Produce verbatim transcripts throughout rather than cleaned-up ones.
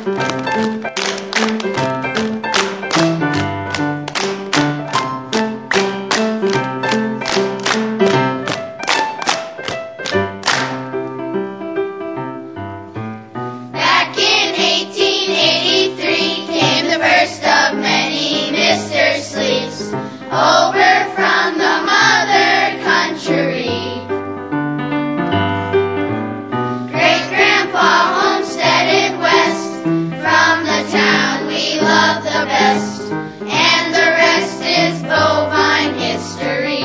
Over from the mother country. Great-grandpa homesteaded west from the town we love the best, and the rest is bovine history.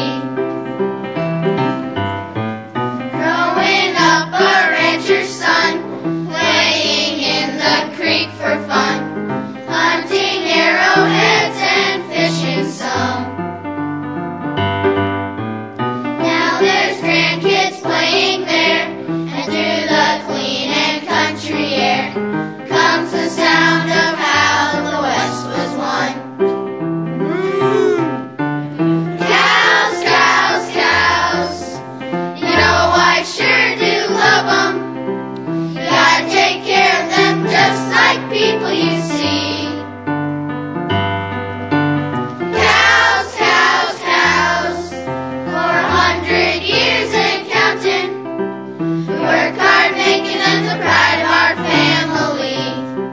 Growing up a rancher's son, playing in the creek for fun, hunting arrowheads and fishing some. Playing there, and through the clean and country air comes the sound of how the West was won. Moo! Cows, cows, cows, you know I sure do love 'em. You gotta take care of them just like people you see. Cows, cows, cows, for a hundred years and we work hard making them the pride of our family.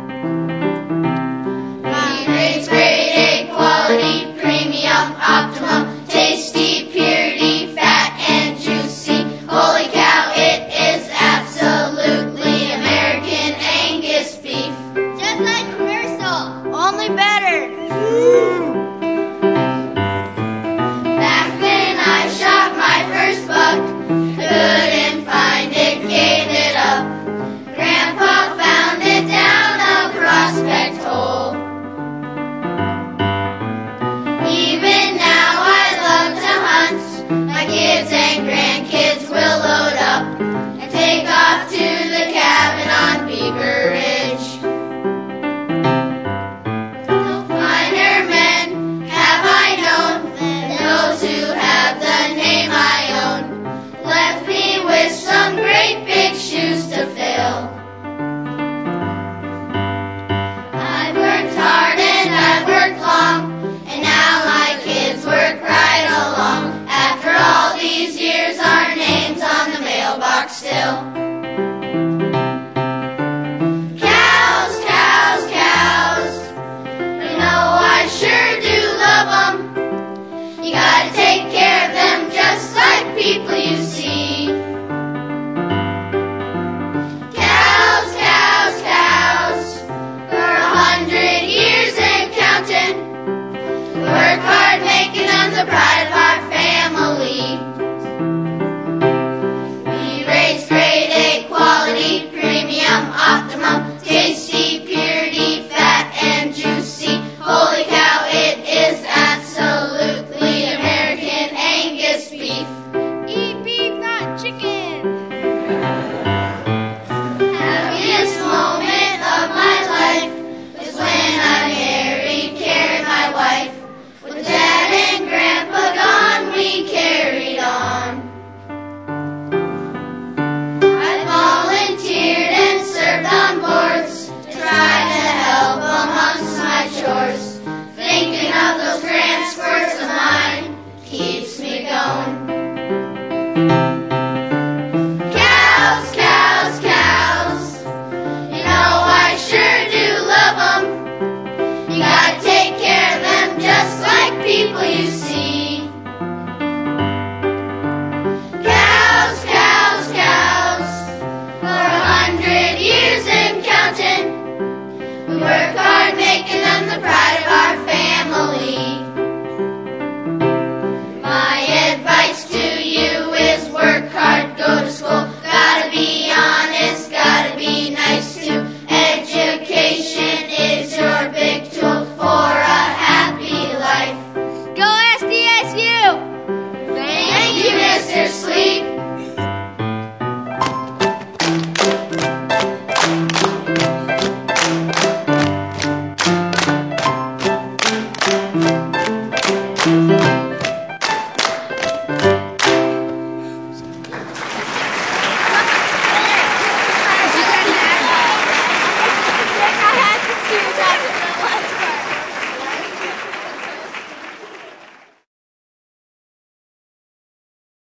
We raise grade A quality, premium, optimum, tasty, purity, fat and juicy. Holy cow, it is absolutely American Angus beef. Just like commercial, only better. Back when I shot my first buck, couldn't find it, gave it up. Grandpa found it down a prospect hole. Even now I love to hunt. My kids and grandkids will load up and take off to the cabin on Beaver Ridge. No finer men have I known than those who have the name I own. Left me with some great big shoes to fill. I've worked hard and I've worked long, and now my kids work right along. After all these years, our name's on the mailbox still. Cows, cows, cows, you know I sure do love 'em. You gotta take care of them just like people you see. Cows, cows, cows, for a hundred years and counting. We work hard making them the pride of our family. We raise grade A quality, premium, optimum, tasty, purity, fat and juicy. Holy cow, it is absolutely American Angus beef. Eat beef, not chicken. Happiest moment of my life was when I married, carried my wife. With Dad and Grandpa gone, we carried on. I volunteered and served on boards to try to help amongst my chores. Thinking of those grand squirts of mine keeps me going. Cows, cows, cows, you know I sure do love 'em. You gotta take care of them just like people you see. Cows, cows, cows, for a hundred years and counting. We work hard making them the pride